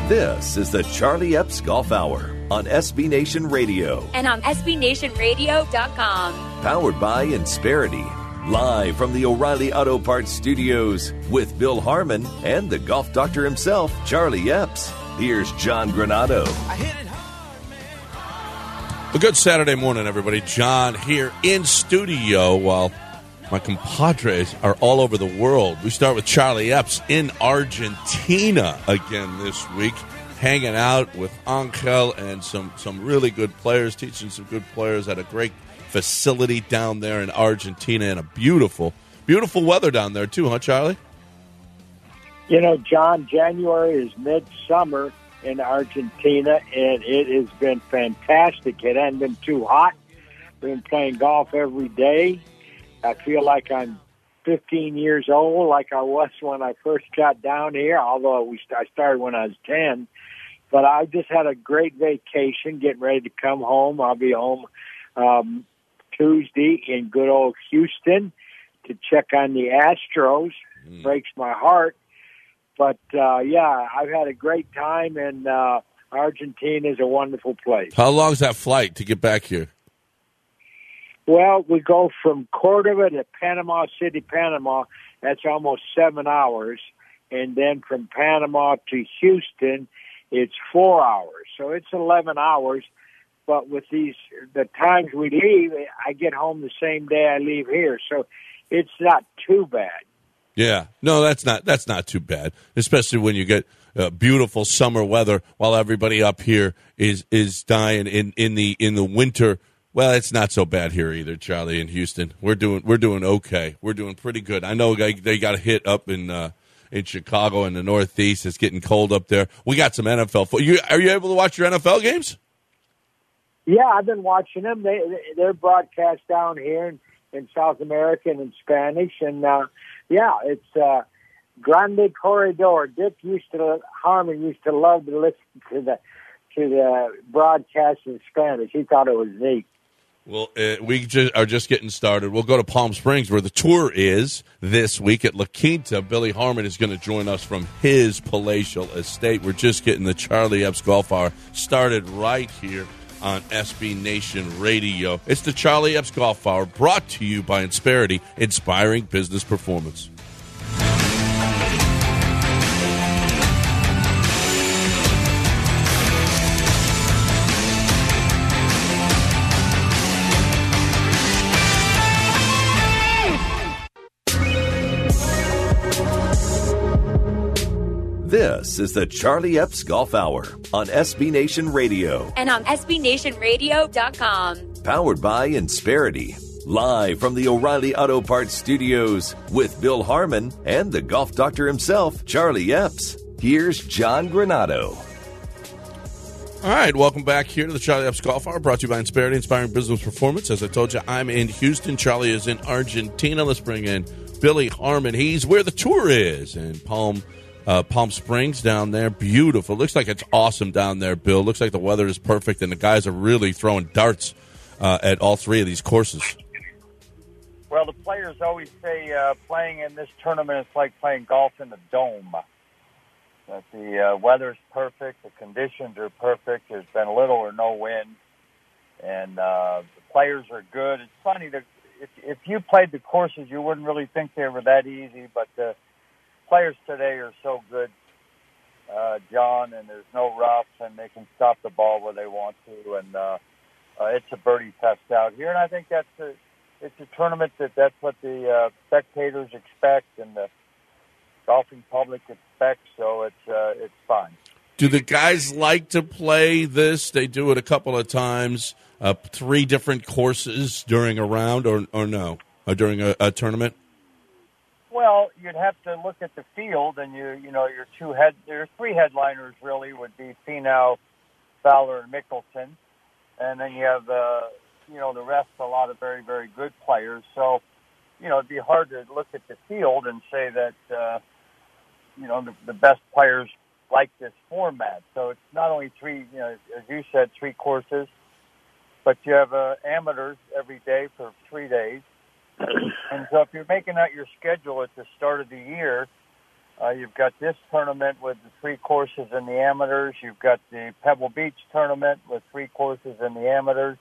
This is the Charlie Epps Golf Hour on SB Nation Radio. And on SBNationRadio.com. Powered by Insperity. Live from the O'Reilly Auto Parts Studios with Bill Harmon and the golf doctor himself, Charlie Epps. Here's John Granado. A good Saturday morning, everybody. John here in studio while my compadres are all over the world. We start with Charlie Epps in Argentina again this week, hanging out with Angel and some really good players, teaching some good players at a great facility down there in Argentina, and a beautiful, beautiful weather down there too, huh, Charlie? You know, John, January is midsummer in Argentina, and it has been fantastic. It hasn't been too hot. We've been playing golf every day. I feel like I'm 15 years old, like I was when I first got down here, although I started when I was 10. But I just had a great vacation, getting ready to come home. I'll be home Tuesday in good old Houston to check on the Astros. Breaks my heart. But, yeah, I've had a great time, and Argentina is a wonderful place. How long is that flight to get back here? Well, we go from Cordoba to Panama City, Panama. That's almost 7 hours. And then from Panama to Houston, it's 4 hours. So it's 11 hours. But with the times we leave, I get home the same day I leave here. So it's not too bad. Yeah, no, that's not too bad, especially when you get beautiful summer weather while everybody up here is dying in the winter. Well, it's not so bad here either, Charlie. In Houston, we're doing okay. We're doing pretty good. I know they got a hit up in Chicago in the Northeast. It's getting cold up there. We got some NFL. Are you able to watch your NFL games? Yeah, I've been watching them. They're broadcast down here in South America and in Spanish, and yeah, it's Grande Corredor. Dick Harmon used to love to listen to the broadcast in Spanish. He thought it was neat. Well, we are just getting started. We'll go to Palm Springs, where the tour is this week at La Quinta. Billy Harmon is going to join us from his palatial estate. We're just getting the Charlie Epps Golf Hour started right here on SB Nation Radio. It's the Charlie Epps Golf Hour, brought to you by Insperity, inspiring business performance. This is the Charlie Epps Golf Hour on SB Nation Radio. And on SBNationRadio.com. Powered by Insperity. Live from the O'Reilly Auto Parts Studios with Bill Harmon and the golf doctor himself, Charlie Epps. Here's John Granado. All right, welcome back here to the Charlie Epps Golf Hour, brought to you by Insperity, inspiring business performance. As I told you, I'm in Houston. Charlie is in Argentina. Let's bring in Billy Harmon. He's where the tour is in Palm Springs down there. Beautiful. Looks like it's awesome down there, Bill. Looks like the weather is perfect, and the guys are really throwing darts at all three of these courses. Well, the players always say playing in this tournament is like playing golf in the dome. That the weather's perfect, the conditions are perfect, there's been little or no wind, and the players are good. It's funny that if you played the courses, you wouldn't really think they were that easy, but the players today are so good, John, and there's no rough, and they can stop the ball where they want to, and it's a birdie fest out here, and I think it's a tournament that's what the spectators expect and the golfing public expects, so it's fine. Do the guys like to play this? They do it a couple of times, 3 different courses during a round, or no, or during a tournament? Well, you'd have to look at the field, and your there's 3 headliners really would be Finau, Fowler, and Mickelson, and then you have the rest, a lot of very, very good players. So, it'd be hard to look at the field and say that the best players like this format. So it's not only 3, as you said, 3 courses, but you have amateurs every day for 3 days. And so if you're making out your schedule at the start of the year, You've got this tournament with the 3 courses in the amateurs. You've got the Pebble Beach tournament with 3 courses in the amateurs.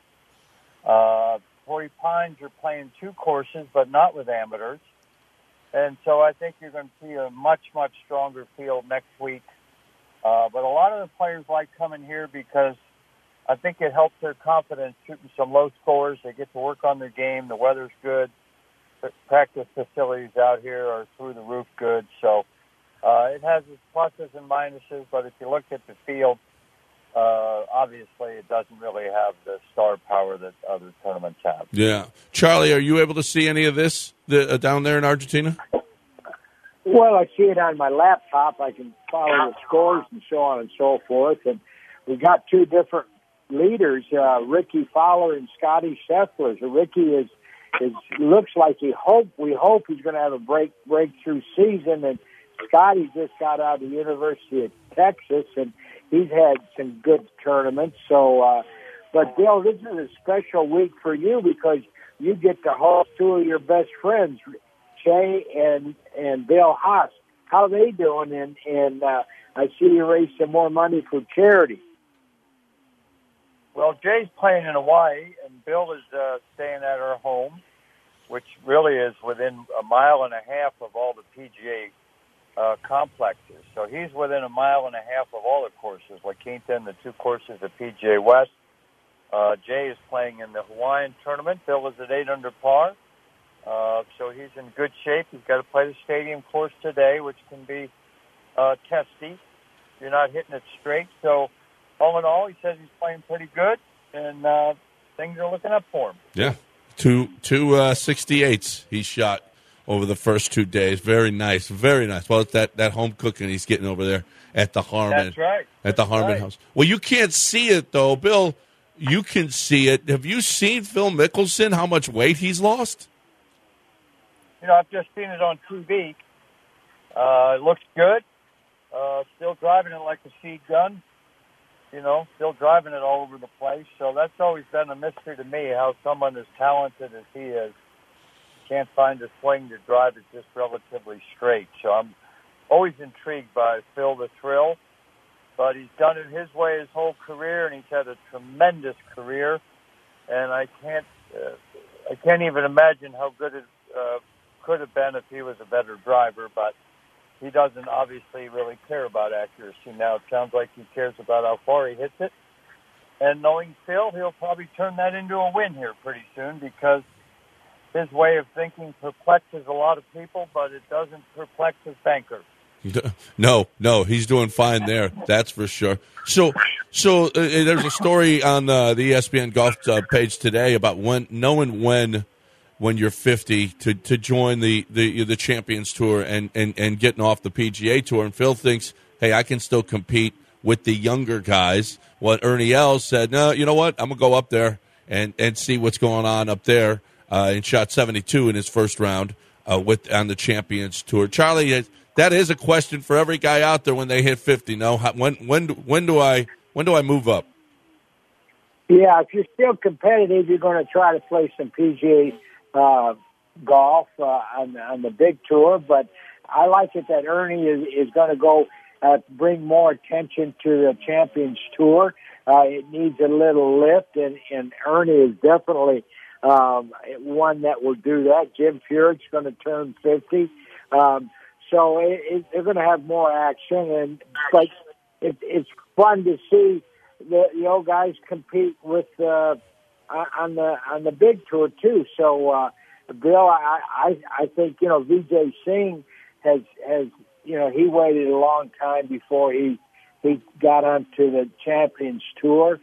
Torrey Pines, you're playing 2 courses, but not with amateurs. And so I think you're going to see a much, much stronger field next week. But a lot of the players like coming here because I think it helps their confidence shooting some low scores. They get to work on their game. The weather's good. The practice facilities out here are through the roof good. So it has its pluses and minuses, but if you look at the field, obviously it doesn't really have the star power that other tournaments have. Yeah. Charlie, are you able to see any of this down there in Argentina? Well, I see it on my laptop. I can follow the scores and so on and so forth. And we got 2 different leaders, Ricky Fowler and Scotty Scheffler. So Ricky is looks like we hope he's going to have a breakthrough season. And Scotty just got out of the University of Texas, and he's had some good tournaments. So, but Bill, this is a special week for you because you get to host 2 of your best friends, Jay and Bill Haas. How are they doing? And I see you raise some more money for charity. Well, Jay's playing in Hawaii, and Bill is staying at our home, which really is within a mile and a half of all the PGA complexes. So he's within a mile and a half of all the courses, La Quinta and the 2 courses at PGA West. Jay is playing in the Hawaiian tournament. Bill is at 8 under par. So he's in good shape. He's got to play the stadium course today, which can be testy. You're not hitting it straight. So all in all, he says he's playing pretty good, and things are looking up for him. Yeah. 2 68s he shot over the first 2 days. Very nice, very nice. Well, it's that home cooking he's getting over there at the Harmon. That's right. At the Harmon house. Well, you can't see it, though. Bill, you can see it. Have you seen Phil Mickelson, how much weight he's lost? You know, I've just seen it on TV. It looks good. Still driving it like a seed gun. You know, still driving it all over the place. So that's always been a mystery to me, how someone as talented as he is can't find a swing to drive it just relatively straight. So I'm always intrigued by Phil the Thrill. But he's done it his way his whole career, and he's had a tremendous career. And I can't even imagine how good it could have been if he was a better driver. But he doesn't obviously really care about accuracy now. It sounds like he cares about how far he hits it. And knowing Phil, he'll probably turn that into a win here pretty soon because his way of thinking perplexes a lot of people, but it doesn't perplex his banker. No, he's doing fine there. That's for sure. So there's a story on the ESPN Golf page today about knowing when you're 50 to join the Champions Tour and getting off the PGA Tour. And Phil thinks, hey, I can still compete with the younger guys. What Ernie Els said, no, you know what? I'm going to go up there and see what's going on up there. And shot 72 in his first round on the Champions Tour. Charlie, that is a question for every guy out there when they hit 50. No, when do I move up? Yeah, if you're still competitive, you're going to try to play some PGA golf on the big tour. But I like it that Ernie is going to go bring more attention to the Champions Tour. It needs a little lift, and Ernie is definitely one that will do that. Jim Furyk's going to turn 50. So they're going to have more action, but it's fun to see the old guys compete with on the big tour too. So Bill, I think Vijay Singh has he waited a long time before he got onto the Champions Tour,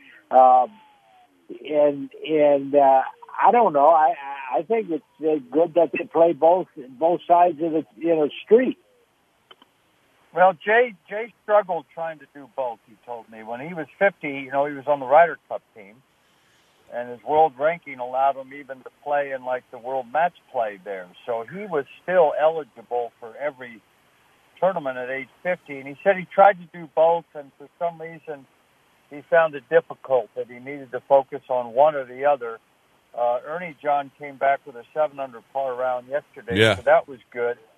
and I don't know. I think it's good that they play both sides of the street. Well, Jay struggled trying to do both. He told me when he was 50, he was on the Ryder Cup team, and his world ranking allowed him even to play in like the World Match Play there. So he was still eligible for every tournament at age 50, and he said he tried to do both, and for some reason he found it difficult that he needed to focus on one or the other. Ernie John came back with a 7 under par round yesterday, yeah. So that was good.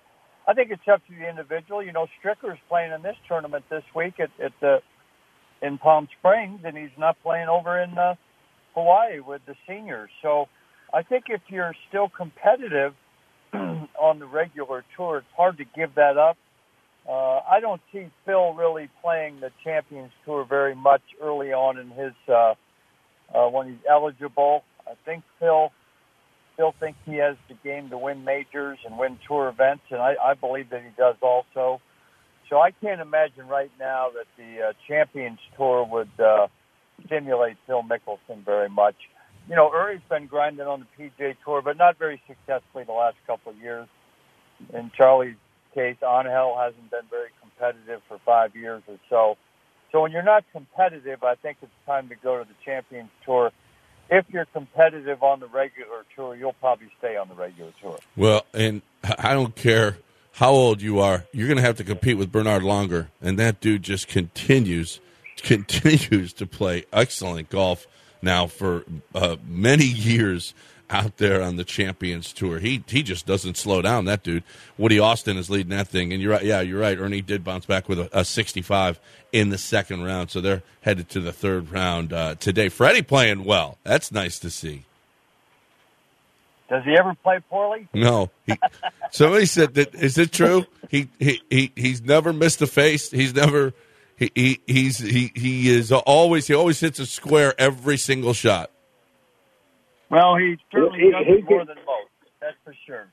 I think it's up to the individual. You know, Stricker's playing in this tournament this week in Palm Springs, and he's not playing over in Hawaii with the seniors. So I think if you're still competitive on the regular tour, it's hard to give that up. I don't see Phil really playing the Champions Tour very much early on in his when he's eligible. I think Phil still thinks he has the game to win majors and win tour events, and I believe that he does also. So I can't imagine right now that the Champions Tour would stimulate Phil Mickelson very much. You know, Uri's been grinding on the PGA Tour, but not very successfully the last couple of years. In Charlie's case, Angel hasn't been very competitive for 5 years or so. So when you're not competitive, I think it's time to go to the Champions Tour. If you're competitive on the regular tour, you'll probably stay on the regular tour. Well, and I don't care how old you are, you're going to have to compete with Bernard Langer, and that dude just continues to play excellent golf now for many years out there on the Champions Tour. He just doesn't slow down, that dude. Woody Austin is leading that thing, and you're right. Yeah, you're right. Ernie did bounce back with a 65 in the second round, so they're headed to the third round today. Freddie playing well. That's nice to see. Does he ever play poorly? No. Somebody said that. Is it true? He's never missed a face. He's never. He always hits a square every single shot. Well, he certainly does it more than most. That's for sure.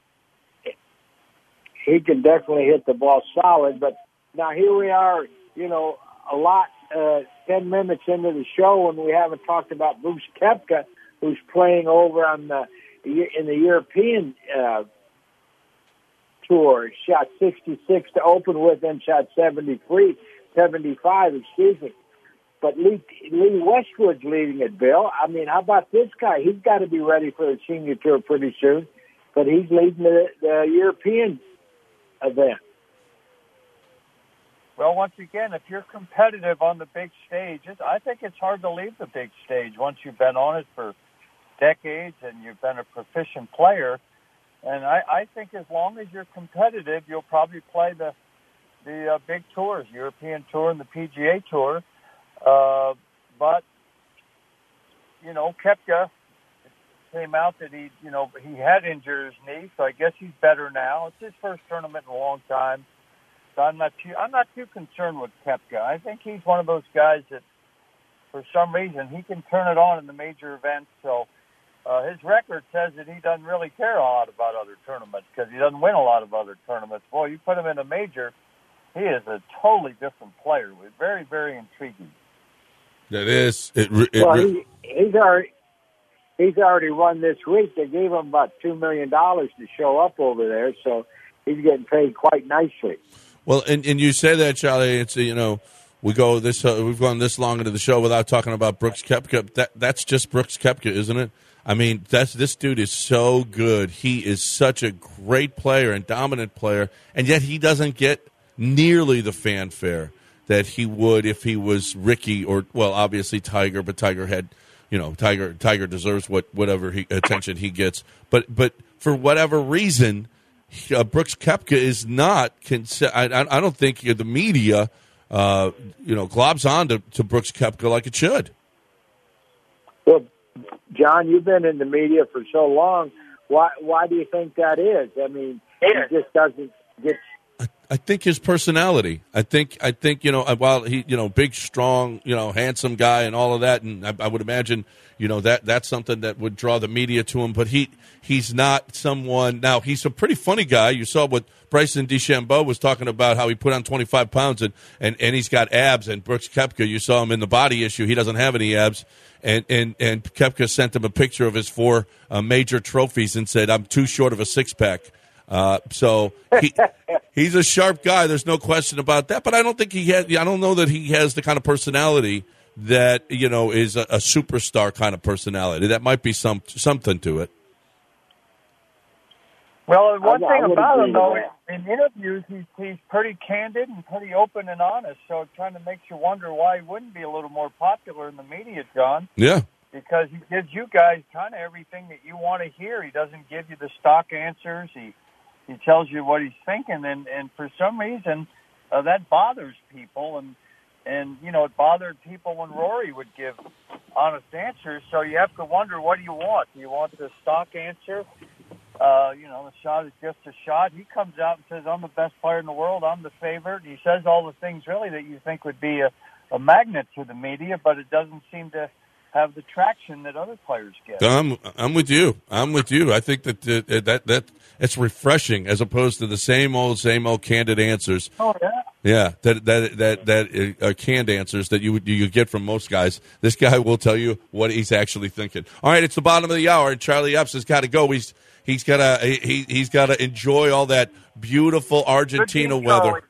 He can definitely hit the ball solid. But now here we are, you know, 10 minutes into the show, and we haven't talked about Brooks Koepka, who's playing over in the European Tour. He shot 66 to open with, then shot 75, excuse me. But Lee Westwood's leading it, Bill. I mean, how about this guy? He's got to be ready for the senior tour pretty soon. But he's leading the European event. Well, once again, if you're competitive on the big stage, I think it's hard to leave the big stage once you've been on it for decades and you've been a proficient player. And I think as long as you're competitive, you'll probably play the big tours, European Tour and the PGA Tour. But, you know, Koepka came out that he had injured his knee, so I guess he's better now. It's his first tournament in a long time. So I'm not too concerned with Koepka. I think he's one of those guys that, for some reason, he can turn it on in the major events. So his record says that he doesn't really care a lot about other tournaments because he doesn't win a lot of other tournaments. Boy, you put him in a major, he is a totally different player. It's very, very intriguing. That is. He's already won this week. They gave him about $2 million to show up over there, so he's getting paid quite nicely. Well, and you say that, Charlie. It's we've gone this long into the show without talking about Brooks Koepka. That's just Brooks Koepka, isn't it? I mean, this dude is so good. He is such a great player and dominant player, and yet he doesn't get nearly the fanfare that he would if he was Ricky or, well, obviously Tiger, but Tiger had, Tiger deserves whatever attention he gets. But for whatever reason, Brooks Koepka is not. I don't think the media, globs on to Brooks Koepka like it should. Well, John, you've been in the media for so long. Why do you think that is? I mean, he just doesn't get. I think his personality. I think while he big, strong, handsome guy and all of that, and I would imagine that's something that would draw the media to him. But he's not someone. Now he's a pretty funny guy. You saw what Bryson DeChambeau was talking about, how he put on 25 pounds and he's got abs. And Brooks Koepka, you saw him in the body issue. He doesn't have any abs. And Koepka sent him a picture of his 4 major trophies and said, "I'm too short of a 6-pack." So he's a sharp guy. There's no question about that. But I don't think I don't know that he has the kind of personality that is a superstar kind of personality. That might be something to it. Well, one thing about him, though, in interviews, he's pretty candid and pretty open and honest. So it kind of makes you wonder why he wouldn't be a little more popular in the media, John. Yeah. Because he gives you guys kind of everything that you want to hear. He doesn't give you the stock answers. He he tells you what he's thinking, and for some reason that bothers people, and it bothered people when Rory would give honest answers. So you have to wonder, what do you want? Do you want the stock answer? The shot is just a shot. He comes out and says, I'm the best player in the world. I'm the favorite. He says all the things really that you think would be a magnet to the media, but it doesn't seem to have the traction that other players get. I'm with you. I think that it's refreshing as opposed to the same old candid answers. Oh yeah. Yeah, that canned answers that you get from most guys. This guy will tell you what he's actually thinking. All right, it's the bottom of the hour, and Charlie Epps has got to go. He's got to enjoy all that beautiful Argentina weather.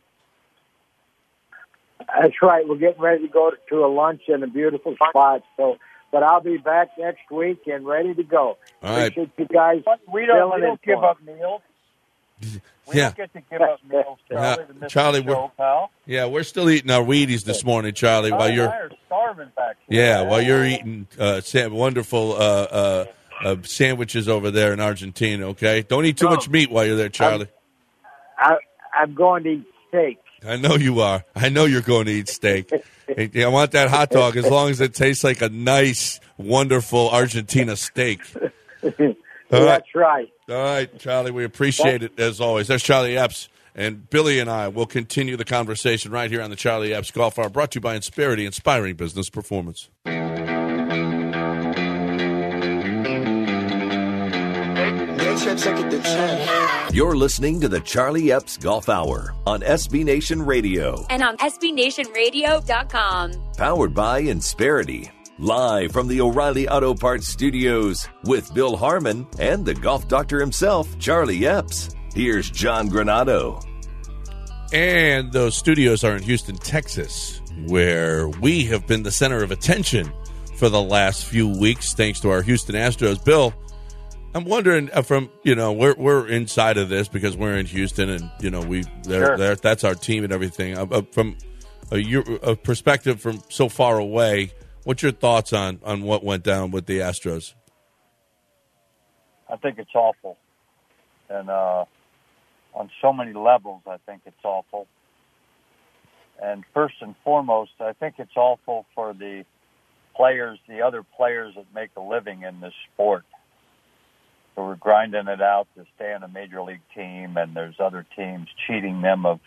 That's right. We're getting ready to go to a lunch in a beautiful spot. But I'll be back next week and ready to go. All right. Appreciate you guys. We don't give up meals. We don't get to give up meals, Charlie. Pal. Yeah, we're still eating our Wheaties this morning, Charlie. While you're starving back here. Yeah, while you're eating wonderful sandwiches over there in Argentina. Okay, don't eat too much meat while you're there, Charlie. I'm going to eat steak. I know you are. I know you're going to eat steak. I want that hot dog as long as it tastes like a nice, wonderful Argentina steak. That's right. All right, Charlie, we appreciate it as always. That's Charlie Epps, and Billy and I will continue the conversation right here on the Charlie Epps Golf Hour, brought to you by Insperity, inspiring business performance. You're listening to the Charlie Epps Golf Hour on SB Nation Radio. And on SBNationRadio.com. Powered by Insperity. Live from the O'Reilly Auto Parts Studios with Bill Harmon and the golf doctor himself, Charlie Epps. Here's John Granado. And those studios are in Houston, Texas, where we have been the center of attention for the last few weeks, thanks to our Houston Astros. Bill, I'm wondering we're inside of this because we're in Houston, and that's our team and everything. From a perspective from so far away, what's your thoughts on what went down with the Astros? I think it's awful, and on so many levels, I think it's awful. And first and foremost, I think it's awful for the other players that make a living in this sport. So we're grinding it out to stay on a major league team, and there's other teams cheating them of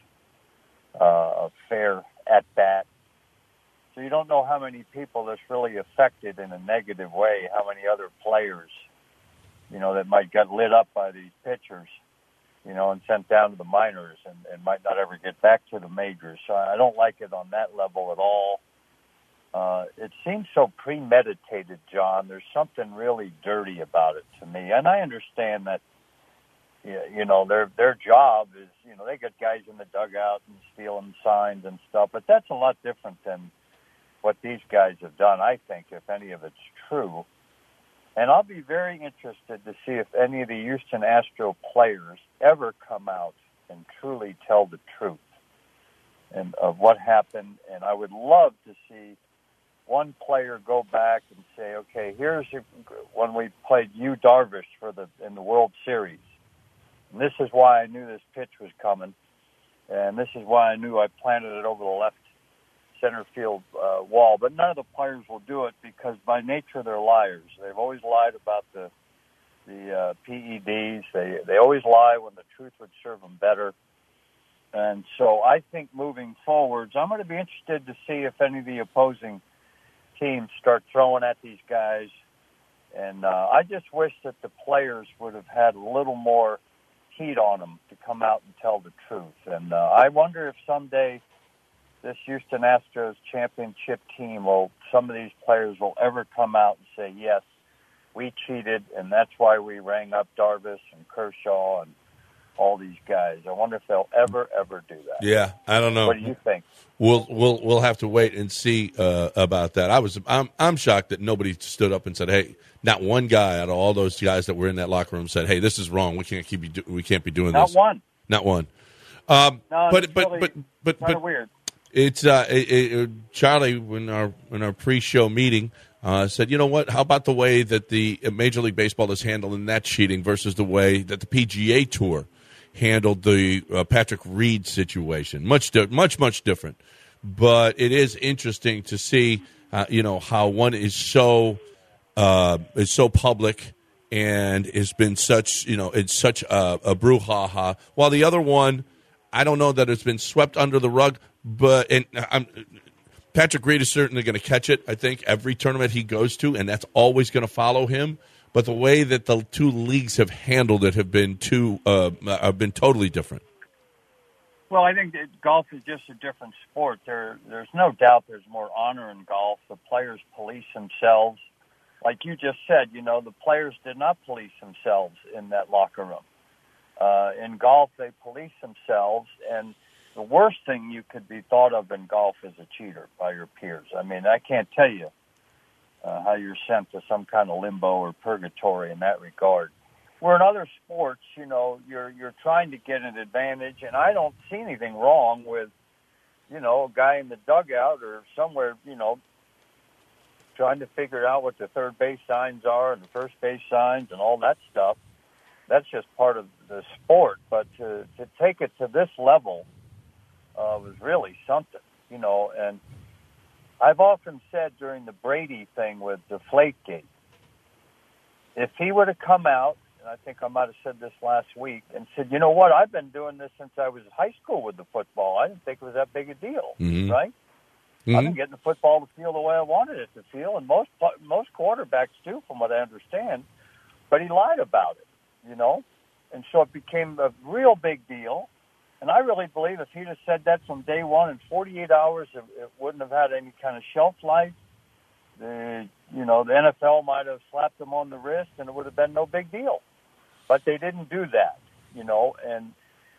fair at-bat. So you don't know how many people this really affected in a negative way, how many other players, that might get lit up by these pitchers, and sent down to the minors and might not ever get back to the majors. So I don't like it on that level at all. It seems so premeditated, John. There's something really dirty about it to me. And I understand that, their job is, they get guys in the dugout and stealing signs and stuff, but that's a lot different than what these guys have done, I think, if any of it's true. And I'll be very interested to see if any of the Houston Astro players ever come out and truly tell the truth and of what happened. And I would love to see one player go back and say, okay, here's when we played Yu Darvish in the World Series. And this is why I knew this pitch was coming. And this is why I knew I planted it over the left center field wall. But none of the players will do it because by nature they're liars. They've always lied about the PEDs. They always lie when the truth would serve them better. And so I think moving forwards, I'm going to be interested to see if any of the opposing teams start throwing at these guys. And I just wish that the players would have had a little more heat on them to come out and tell the truth. And I wonder if someday this Houston Astros championship team some of these players will ever come out and say, yes, we cheated, and that's why we rang up Darvish and Kershaw and all these guys. I wonder if they'll ever do that. Yeah, I don't know. What do you think? We'll have to wait and see about that. I'm shocked that nobody stood up and said, "Hey," not one guy out of all those guys that were in that locker room said, "Hey, this is wrong. We can't be doing this." Not one. No, but kind of weird. It's Charlie in our pre-show meeting said, you know what? How about the way that the Major League Baseball is handling that cheating versus the way that the PGA Tour handled the Patrick Reed situation. Much different. But it is interesting to see, how one is so public and has been such, it's such a brouhaha. While the other one, I don't know that it's been swept under the rug, but Patrick Reed is certainly going to catch it, I think, every tournament he goes to, and that's always going to follow him. But the way that the two leagues have handled it have been totally different. Well, I think that golf is just a different sport. There's no doubt there's more honor in golf. The players police themselves. Like you just said, the players did not police themselves in that locker room. In golf, they police themselves, and the worst thing you could be thought of in golf is a cheater by your peers. I mean, I can't tell you how you're sent to some kind of limbo or purgatory in that regard. Where in other sports, you're trying to get an advantage, and I don't see anything wrong with, a guy in the dugout or somewhere, trying to figure out what the third base signs are and the first base signs and all that stuff. That's just part of the sport. But to take it to this level was really something, and I've often said during the Brady thing with Deflategate, if he would have come out, and I think I might have said this last week, and said, you know what, I've been doing this since I was in high school with the football. I didn't think it was that big a deal, right? Mm-hmm. I've been getting the football to feel the way I wanted it to feel, and most quarterbacks do, from what I understand. But he lied about it, and so it became a real big deal. And I really believe if he'd have said that from day one, in 48 hours, it wouldn't have had any kind of shelf life. The NFL might have slapped him on the wrist, and it would have been no big deal. But they didn't do that, and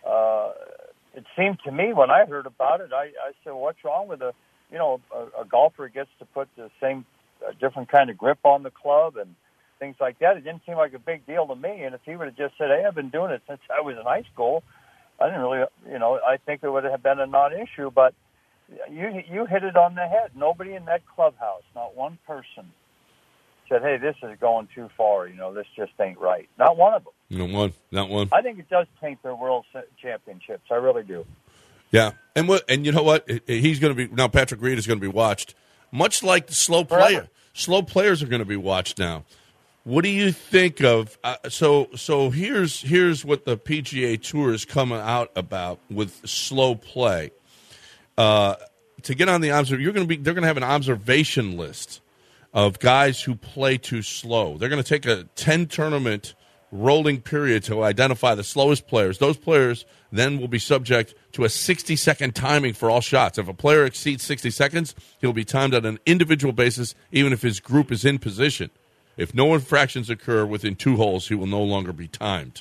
it seemed to me when I heard about it, I said, what's wrong with a golfer gets to put the same, different kind of grip on the club and things like that. It didn't seem like a big deal to me. And if he would have just said, hey, I've been doing it since I was in high school, I didn't really, I think it would have been a non-issue. But you hit it on the head. Nobody in that clubhouse, not one person, said, hey, this is going too far. This just ain't right. Not one of them. Not one. I think it does taint their world championships. I really do. Yeah, and you know what? He's going to be now. Patrick Reed is going to be watched, much like the slow player. Forever. Slow players are going to be watched now. What do you think of? So here's what the PGA Tour is coming out about with slow play. To get on the they're going to have an observation list of guys who play too slow. They're going to take a 10-tournament rolling period to identify the slowest players. Those players then will be subject to a 60-second timing for all shots. If a player exceeds 60 seconds, he'll be timed on an individual basis, even if his group is in position. If no infractions occur within 2 holes, he will no longer be timed.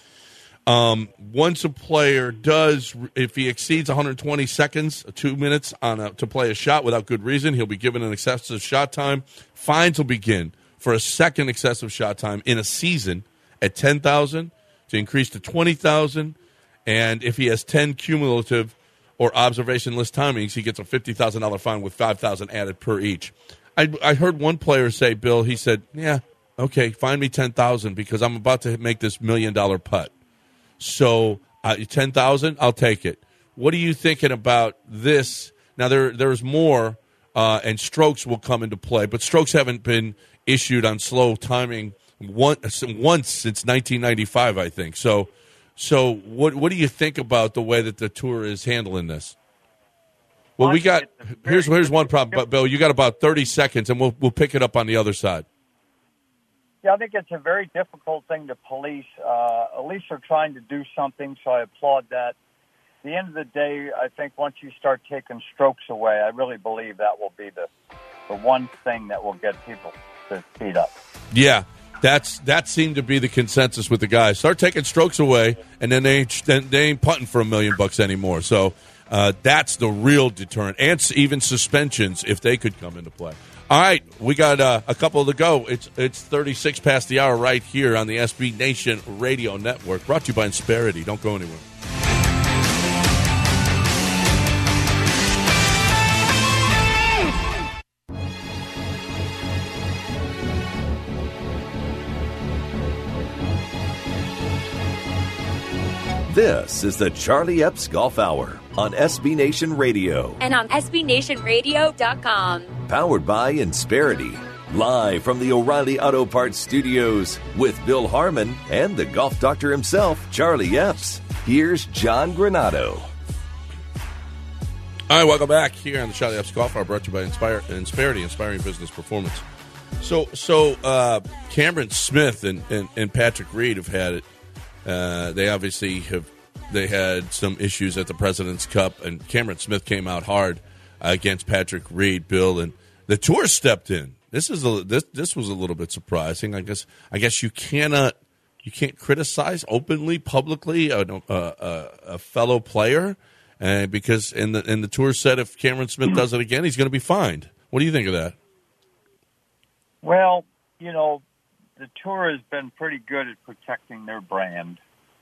Once a player if he exceeds 120 seconds, 2 minutes to play a shot without good reason, he'll be given an excessive shot time. Fines will begin for a second excessive shot time in a season at $10,000 to increase to $20,000. And if he has 10 cumulative or observation list timings, he gets a $50,000 fine with $5,000 added per each. I heard one player say, Bill, he said, yeah, okay, fine me $10,000 because I'm about to make this $1 million putt. So $10,000, I'll take it. What are you thinking about this? Now, there's more, and strokes will come into play, but strokes haven't been issued on slow timing once since 1995, I think. So what do you think about the way that the tour is handling this? Well, here's one problem, but Bill, you got about 30 seconds, and we'll pick it up on the other side. Yeah, I think it's a very difficult thing to police. At least they're trying to do something, so I applaud that. At the end of the day, I think once you start taking strokes away, I really believe that will be the one thing that will get people to speed up. Yeah. That seemed to be the consensus with the guys. Start taking strokes away, and then they ain't putting for $1 million anymore. So that's the real deterrent, and even suspensions if they could come into play. All right, we got a couple to go. It's 36 past the hour right here on the SB Nation Radio Network. Brought to you by Insperity. Don't go anywhere. This is the Charlie Epps Golf Hour on SB Nation Radio. And on SBNationRadio.com. Powered by Insperity. Live from the O'Reilly Auto Parts Studios with Bill Harmon and the golf doctor himself, Charlie Epps. Here's John Granado. All right, welcome back here on the Charlie Epps Golf Hour, brought to you by Insperity, Inspiring Business Performance. So Cameron Smith and Patrick Reed have had it. They obviously had some issues at the President's Cup, and Cameron Smith came out hard against Patrick Reed, Bill, and the tour stepped in. This was a little bit surprising. I guess you can't criticize openly, publicly a fellow player, because in the tour said if Cameron Smith does it again, he's going to be fined. What do you think of that? Well, the tour has been pretty good at protecting their brand.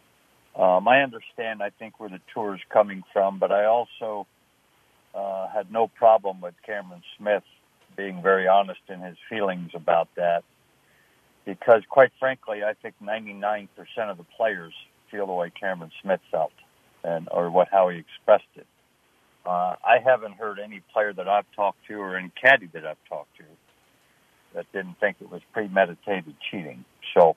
I understand, I think, where the tour is coming from, but I also had no problem with Cameron Smith being very honest in his feelings about that, because, quite frankly, I think 99% of the players feel the way Cameron Smith felt, or how he expressed it. I haven't heard any player that I've talked to or any caddy that I've talked to that didn't think it was premeditated cheating. So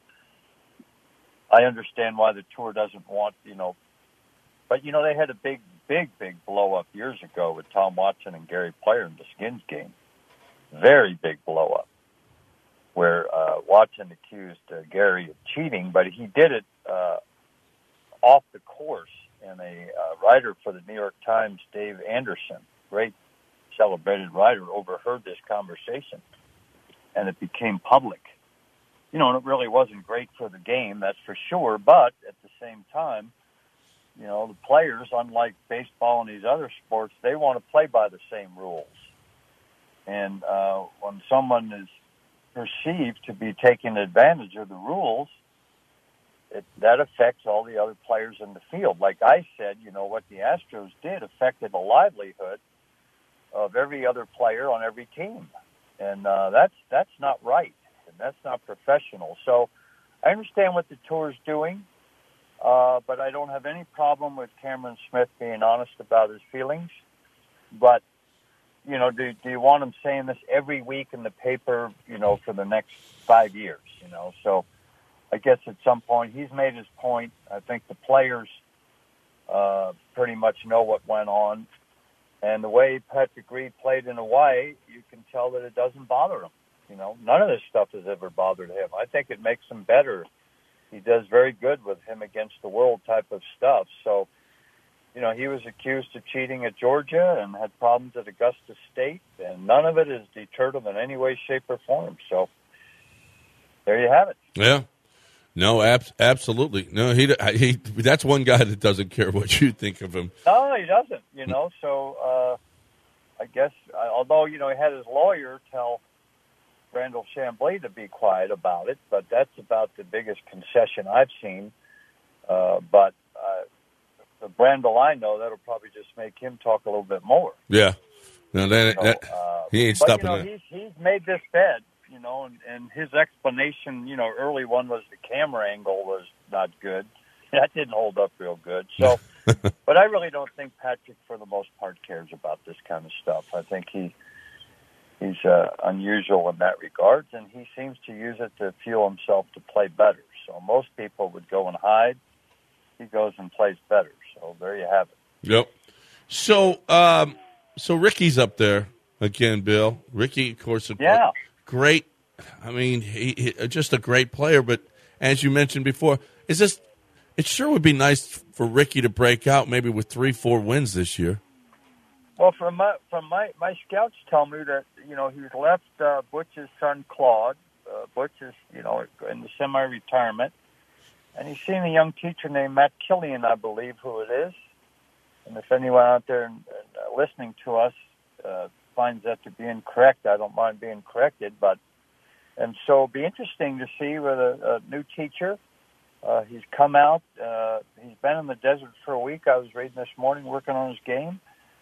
I understand why the tour doesn't want, but, they had a big blow-up years ago with Tom Watson and Gary Player in the Skins game. Very big blow-up where Watson accused Gary of cheating, but he did it off the course, and a writer for the New York Times, Dave Anderson, great celebrated writer, overheard this conversation. And it became public. And it really wasn't great for the game, that's for sure. But at the same time, the players, unlike baseball and these other sports, they want to play by the same rules. And when someone is perceived to be taking advantage of the rules, that affects all the other players in the field. Like I said, what the Astros did affected the livelihood of every other player on every team. And that's not right, and that's not professional. So I understand what the tour is doing, but I don't have any problem with Cameron Smith being honest about his feelings. But, do you want him saying this every week in the paper, for the next 5 years, So I guess at some point he's made his point. I think the players pretty much know what went on. And the way Patrick Reed played in Hawaii, you can tell that it doesn't bother him. None of this stuff has ever bothered him. I think it makes him better. He does very good with him against the world type of stuff. So, he was accused of cheating at Georgia and had problems at Augusta State, and none of it has deterred him in any way, shape, or form. So, there you have it. Yeah. No, absolutely. No, he that's one guy that doesn't care what you think of him. No, he doesn't, So I guess, although, he had his lawyer tell Randall Chamblee to be quiet about it, but that's about the biggest concession I've seen. But the Randall I know, that'll probably just make him talk a little bit more. Yeah. No, he ain't stopping that. He's made this bed. And his explanation, early one was the camera angle was not good. That didn't hold up real good. So, but I really don't think Patrick, for the most part, cares about this kind of stuff. I think he's unusual in that regard, and he seems to use it to fuel himself to play better. So most people would go and hide. He goes and plays better. So there you have it. Yep. So Ricky's up there again, Bill. Ricky, of course, great. I mean, he just a great player. But as you mentioned before, it sure would be nice for Ricky to break out maybe with 3-4 wins this year. Well, from my scouts tell me that he's left Butch's son Claude. Butch is in the semi-retirement, and he's seen a young teacher named Matt Killian, I believe, who it is. And if anyone out there listening to us finds that to be incorrect, I don't mind being corrected. And so it'll be interesting to see with a new teacher. He's come out. He's been in the desert for a week. I was reading this morning, working on his game.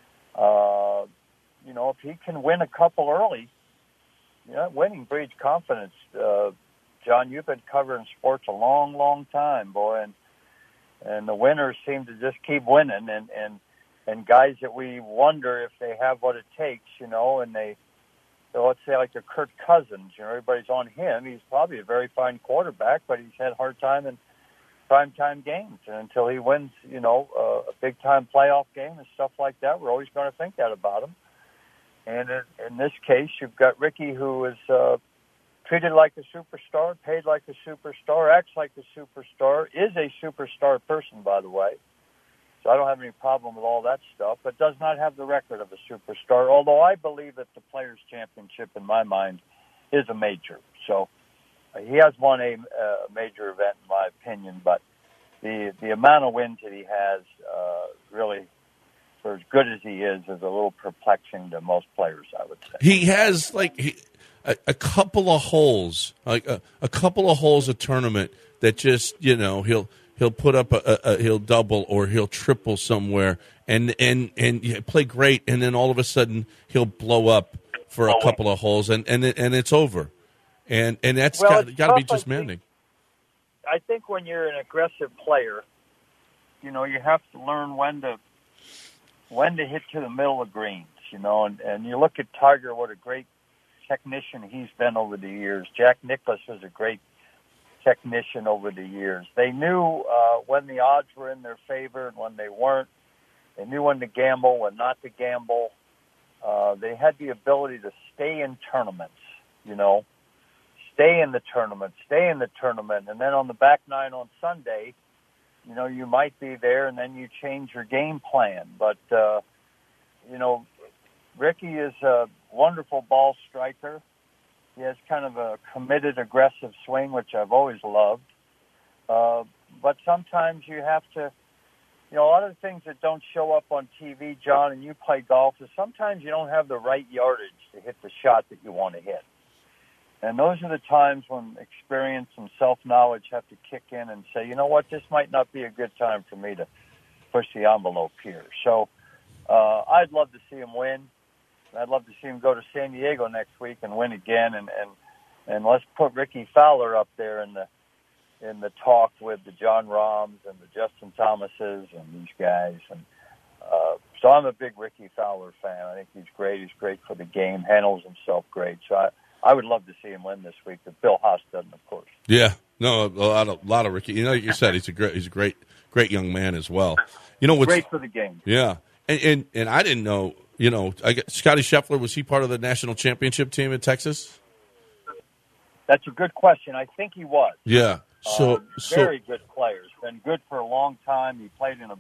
If he can win a couple early, winning breeds confidence. John, you've been covering sports a long, long time, boy, and and the winners seem to just keep winning, and guys that we wonder if they have what it takes, and so let's say like a Kirk Cousins, everybody's on him. He's probably a very fine quarterback, but he's had a hard time in primetime games, and until he wins, a big-time playoff game and stuff like that, we're always going to think that about him. And in this case, you've got Ricky, who is treated like a superstar, paid like a superstar, acts like a superstar, is a superstar person, by the way. So I don't have any problem with all that stuff, but does not have the record of a superstar, although I believe that the Players' Championship, in my mind, is a major. So he has won a major event, in my opinion, but the amount of wins that he has really, for as good as he is a little perplexing to most players, I would say. He has, a couple of holes, a couple of holes a tournament that just, he'll put up he'll double or he'll triple somewhere and play great, and then all of a sudden he'll blow up for a couple of holes and it's over, and that's got to be just maddening. I think when you're an aggressive player, you have to learn when to hit to the middle of greens, and you look at Tiger, what a great technician he's been over the years. Jack Nicklaus was a great technician over the years. They knew when the odds were in their favor and when they weren't. They knew when to gamble, when not to gamble. They had the ability to stay in tournaments, stay in the tournament. And then on the back nine on Sunday, you might be there and then you change your game plan. But, Ricky is a wonderful ball striker. He has kind of a committed, aggressive swing, which I've always loved. But sometimes you have to, a lot of the things that don't show up on TV, John, and you play golf, is sometimes you don't have the right yardage to hit the shot that you want to hit. And those are the times when experience and self-knowledge have to kick in and say, you know what, this might not be a good time for me to push the envelope here. So I'd love to see him win. I'd love to see him go to San Diego next week and win again, and let's put Ricky Fowler up there in the talk with the John Rahms and the Justin Thomases and these guys. And so I'm a big Ricky Fowler fan. I think he's great. He's great for the game, handles himself great. So I would love to see him win this week, but Bill Haas doesn't, of course. Yeah, no, a lot of Ricky. Like you said, he's a great young man as well. What's great for the game. Yeah, and I didn't know. Scotty Scheffler, was he part of the national championship team in Texas? That's a good question. I think he was. Yeah. Very good player. Been good for a long time. He played in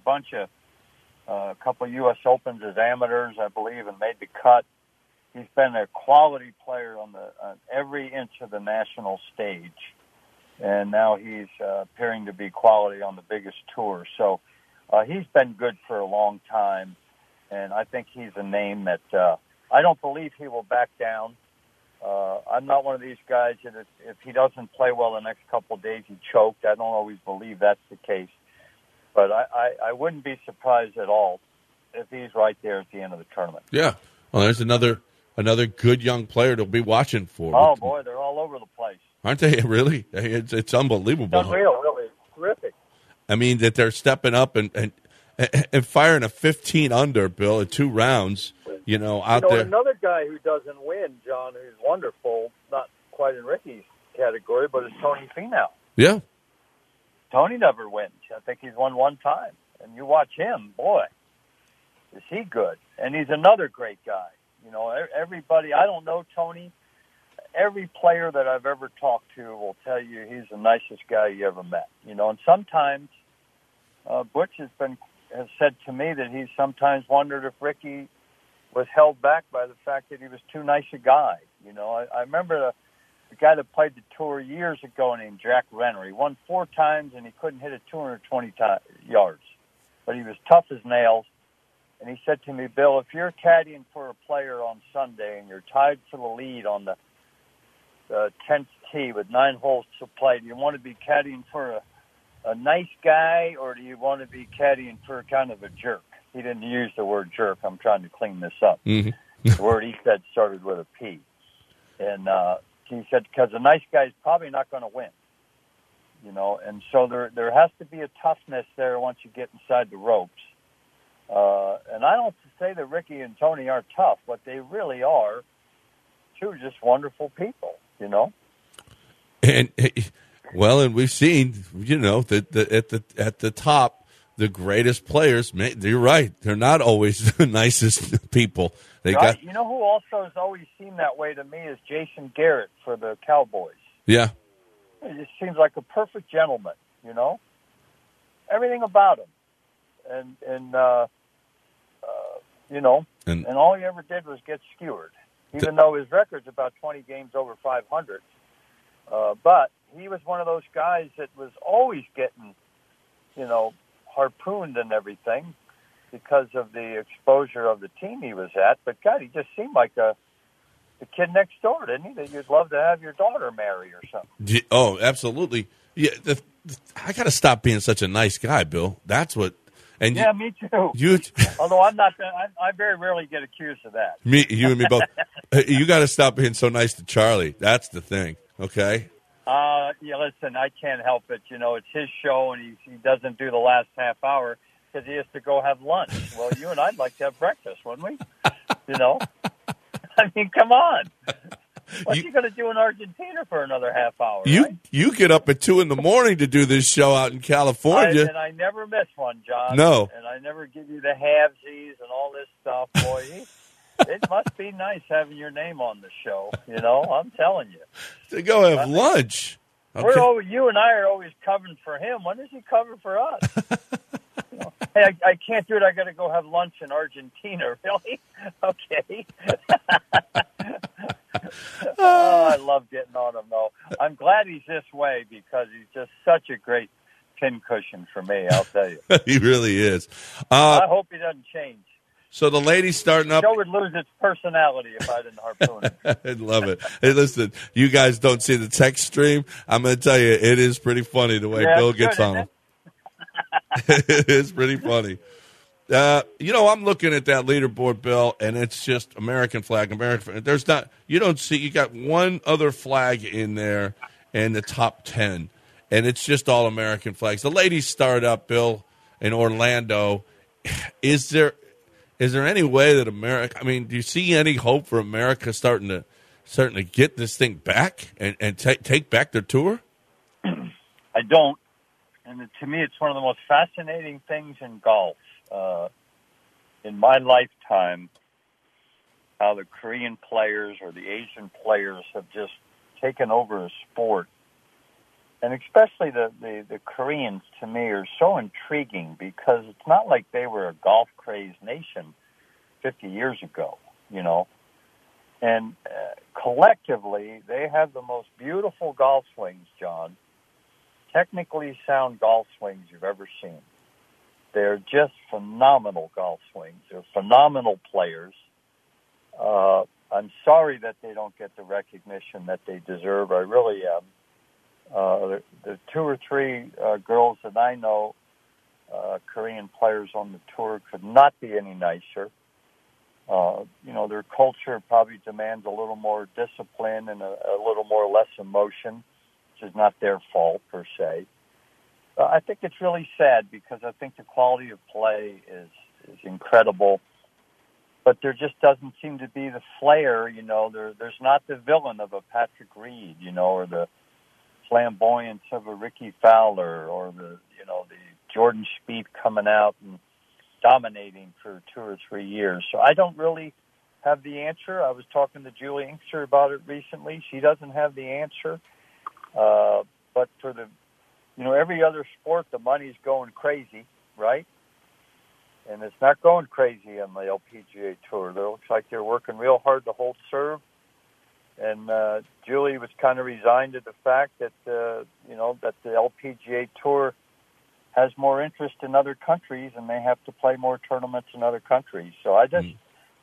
a couple of U.S. Opens as amateurs, I believe, and made the cut. He's been a quality player on every inch of the national stage, and now he's appearing to be quality on the biggest tour. So he's been good for a long time. And I think he's a name that I don't believe he will back down. I'm not one of these guys that if he doesn't play well the next couple of days, he choked. I don't always believe that's the case. But I wouldn't be surprised at all if he's right there at the end of the tournament. Yeah. Well, there's another good young player to be watching for. Oh, boy, they're all over the place. Aren't they? Really? It's unbelievable. It's unreal, really. It's terrific. I mean, that they're stepping up and firing a 15 under, Bill, in 2 rounds, out there. Another guy who doesn't win, John, who's wonderful, not quite in Ricky's category, but is Tony Finau. Yeah. Tony never wins. I think he's won one time. And you watch him, boy, is he good. And he's another great guy. Everybody, I don't know Tony. Every player that I've ever talked to will tell you he's the nicest guy you ever met. And sometimes Butch has said to me that he sometimes wondered if Ricky was held back by the fact that he was too nice a guy. I remember the guy that played the tour years ago named Jack Renner. He won 4 times and he couldn't hit it 220 yards, but he was tough as nails. And he said to me, Bill, if you're caddying for a player on Sunday and you're tied for the lead on the 10th tee with 9 holes to play, do you want to be caddying for a nice guy, or do you want to be caddying for kind of a jerk? He didn't use the word jerk. I'm trying to clean this up. Mm-hmm. The word he said started with a P. And he said, because a nice guy is probably not going to win. and so there has to be a toughness there once you get inside the ropes. And I don't say that Ricky and Tony aren't tough, but they really are two just wonderful people, And and we've seen, that at the top, the greatest players. You're right; they're not always the nicest people. Right? Who also has always seemed that way to me is Jason Garrett for the Cowboys. Yeah, he just seems like a perfect gentleman. Everything about him, and all he ever did was get skewered, even though his record's about 20 games over 500. But he was one of those guys that was always getting, harpooned and everything because of the exposure of the team he was at. But, God, he just seemed like the kid next door, didn't he, that you'd love to have your daughter marry or something. Oh, absolutely. Yeah, I got to stop being such a nice guy, Bill. That's what. And yeah, me too. Although I'm not, I very rarely get accused of that. You and me both. You got to stop being so nice to Charlie. That's the thing. Okay. Listen, I can't help it. It's his show, and he doesn't do the last half hour because he has to go have lunch. Well, you and I'd like to have breakfast, wouldn't we? I mean, come on. What's he going to do in Argentina for another half hour? You get up at 2 a.m. to do this show out in California. And I never miss one, John. No. And I never give you the halvesies and all this stuff, boy. It must be nice having your name on the show. I'm telling you. To go have lunch. Okay. You and I are always covering for him. When does he cover for us? Hey, I can't do it. I got to go have lunch in Argentina. Really? Okay. I love getting on him, though. I'm glad he's this way because he's just such a great pincushion for me, I'll tell you. He really is. I hope he doesn't change. So the lady's starting up. The show would lose its personality if I didn't harpoon it. I'd love it. Hey, listen, you guys don't see the text stream. I'm going to tell you, it is pretty funny the way Bill gets on him. It is pretty funny. I'm looking at that leaderboard, Bill, and it's just American flag. There's not. You don't see. You got one other flag in there, in the top 10, and it's just all American flags. The ladies start up, Bill, in Orlando. Is there any way that America? I mean, do you see any hope for America starting to get this thing back and take back their tour? I don't. And to me, it's one of the most fascinating things in golf. In my lifetime, how the Korean players or the Asian players have just taken over a sport. And especially the Koreans, to me, are so intriguing because it's not like they were a golf-crazed nation 50 years ago, And collectively, they have the most beautiful golf swings, John. Technically sound golf swings you've ever seen. They're just phenomenal golf swings. They're phenomenal players. I'm sorry that they don't get the recognition that they deserve. I really am. The 2 or 3 girls that I know, Korean players on the tour, could not be any nicer. Their culture probably demands a little more discipline and a little more less emotion, which is not their fault per se. I think it's really sad because I think the quality of play is incredible, but there just doesn't seem to be the flair. There's not the villain of a Patrick Reed, or the flamboyance of a Ricky Fowler, or the Jordan Spieth coming out and dominating for 2 or 3 years. So I don't really have the answer. I was talking to Julie Inkster about it recently. She doesn't have the answer. But for every other sport, the money's going crazy, right? And it's not going crazy on the LPGA Tour. It looks like they're working real hard to hold serve. And Julie was kind of resigned to the fact that, that the LPGA Tour has more interest in other countries and they have to play more tournaments in other countries. So I just,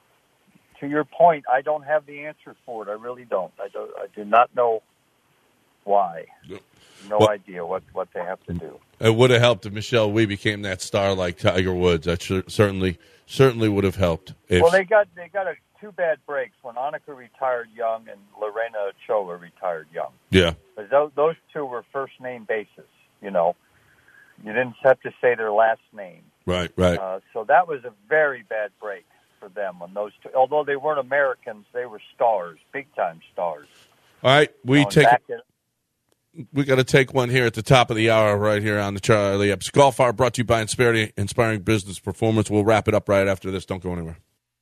to your point, I don't have the answer for it. I really don't. I do not know why. No idea what they have to do. It would have helped if Michelle Wie became that star like Tiger Woods. That certainly would have helped. Well, they got two bad breaks when Annika retired young and Lorena Ochoa retired young. Yeah. But those two were first name basis, you know. You didn't have to say their last name. Right. So that was a very bad break for them when those two, although they weren't Americans, they were stars, big-time stars. All right, we got to take one here at the top of the hour right here on the Charlie Epps Golf Hour, brought to you by Inspiring Business Performance. We'll wrap it up right after this. Don't go anywhere.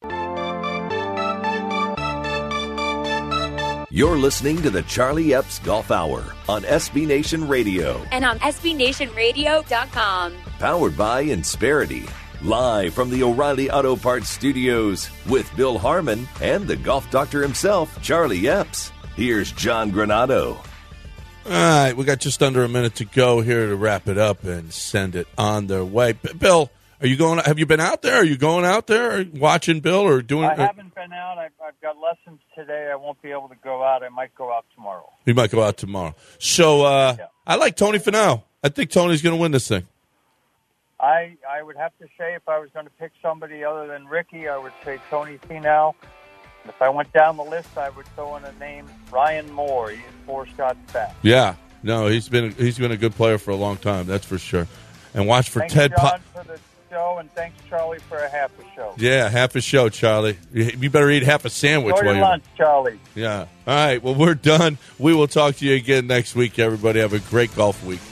You're listening to the Charlie Epps Golf Hour on SB Nation Radio. And on SBNationRadio.com. Powered by Insperity. Live from the O'Reilly Auto Parts Studios with Bill Harmon and the golf doctor himself, Charlie Epps. Here's John Granado. All right, we got just under a minute to go here to wrap it up and send it on their way. Bill, are you going? Have you been out there? Are you going out there watching Bill or doing? I haven't been out. I've got lessons today. I won't be able to go out. I might go out tomorrow. You might go out tomorrow. So I like Tony Finau. I think Tony's going to win this thing. I would have to say if I was going to pick somebody other than Ricky, I would say Tony Finau. If I went down the list, I would throw in a name, Ryan Moore. He's 4 shots back. Yeah, no, he's been a good player for a long time. That's for sure. And watch for Ted. Thanks, John, for the show, and thanks, Charlie, for a half a show. Yeah, half a show, Charlie. You better eat half a sandwich. Enjoy your lunch, Charlie. Yeah. All right. Well, we're done. We will talk to you again next week. Everybody have a great golf week.